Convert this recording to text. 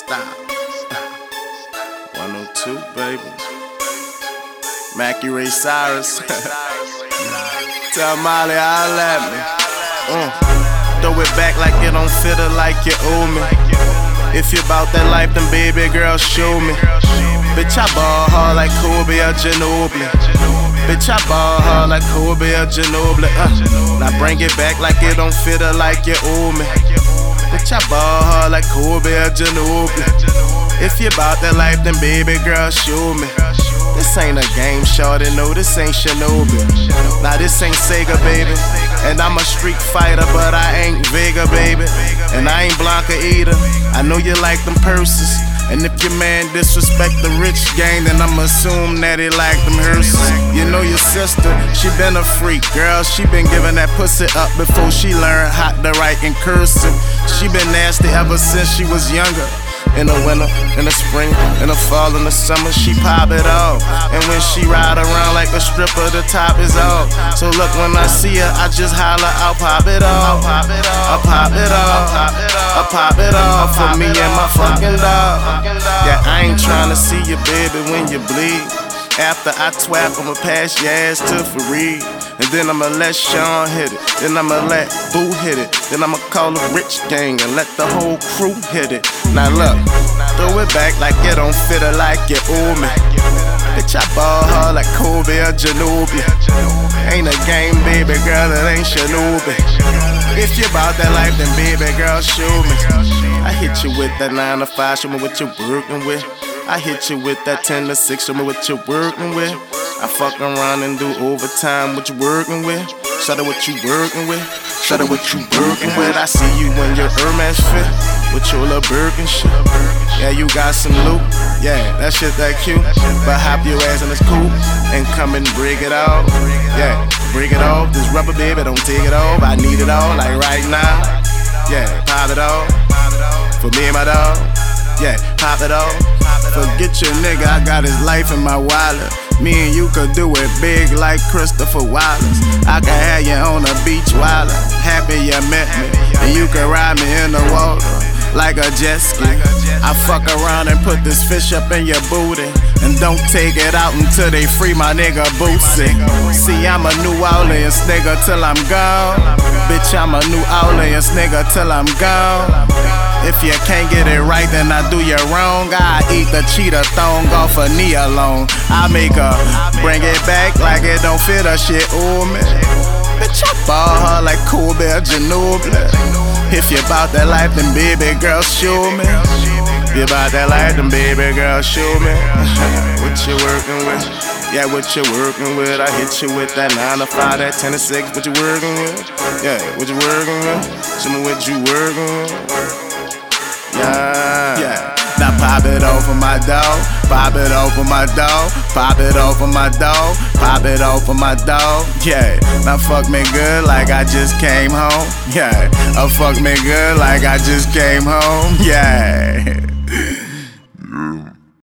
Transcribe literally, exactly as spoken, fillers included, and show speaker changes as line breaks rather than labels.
Stop. one oh two, baby. Mackie Ray Cyrus. Tell Molly I'll let me. Uh. Throw it back like you don't fit her, like you owe me. If you bout that life, then baby girl, show me. Bitch, I ball hard like Kobe or Ginobili. Bitch, I ball hard like Kobe or Ginobili. Uh. Now bring it back like it don't fit her, like you owe me. Bitch, I ball hard like Kobe or Ginobili. If you bout that life, then baby girl, show me. This ain't a game, shorty, no, this ain't Shinobi. Nah, this ain't Sega, baby. And I'm a street fighter, but I ain't Vega, baby. And I ain't Blanca either. I know you like them purses. And if your man disrespect the rich gang, then I'ma assume that he like them hearses. You know your sister, she been a freak, girl. She been giving that pussy up before she learned how to write in cursive. She been nasty ever since she was younger. In the winter, in the spring, in the fall, in the summer, she pop it off. And when she ride around like a stripper, the top is off. So look, when I see her, I just holler, I'll pop it off. I'll pop it off. I'll pop it off for me and my fucking dog. Yeah, I ain't tryna see you, baby, when you bleed. After I twap, I'ma pass your ass to Fareed. And then I'ma let Sean hit it. Then I'ma let Boo hit it. Then I'ma call the Rich Gang and let the whole crew hit it. Now look, throw it back like you don't fit her, like you owe me. Bitch, I ball hard like Kobe or Ginobili. Ain't a game, baby girl, it ain't Shinobi. If you bout that life, then baby girl, show me. I hit you with that nine to five, show me what you working with. I hit you with that ten to six, show me what you working with. I fuck around and do overtime, what you working with. Shout out what you working with. Shout out what you working with. I see you in your Hermes fit with your little Birkin shit. Yeah, you got some loot. Yeah, that shit that cute. But hop your ass in this coupe and come and break it off. Yeah, break it off. This rubber, baby, don't take it off. I need it all, like right now. Yeah, pop it off for me and my dog. Yeah, pop it off. Forget your nigga, I got his life in my wallet. Me and you could do it big like Christopher Wallace. I can have you on the beach wildin'. Happy you met me. And you can ride me in the water like a jet ski. I fuck around and put this fish up in your booty. And don't take it out until they free my nigga Boosie. See, I'm a New Orleans nigga till I'm gone. Bitch, I'm a New Orleans nigga till I'm gone. If you can't get it right, then I do you wrong. I eat the cheetah thong off a knee alone. I make her bring it back like it don't fit her shit, ooh me. Bitch, I ball her like Kobe or Ginobili. If you bout that life, then baby girl, show me. If you bout that life, then baby girl, show me. What you working with? Yeah, what you working with? I hit you with that nine to five, that ten to six. What you working with? Yeah, what you working with? Show me what you working with. Yeah, yeah. Now pop it off for my dog, pop it off for my dog, pop it off for my dog, pop it off for my dog. Yeah, now fuck me good like I just came home. Yeah, oh fuck me good like I just came home. Yeah.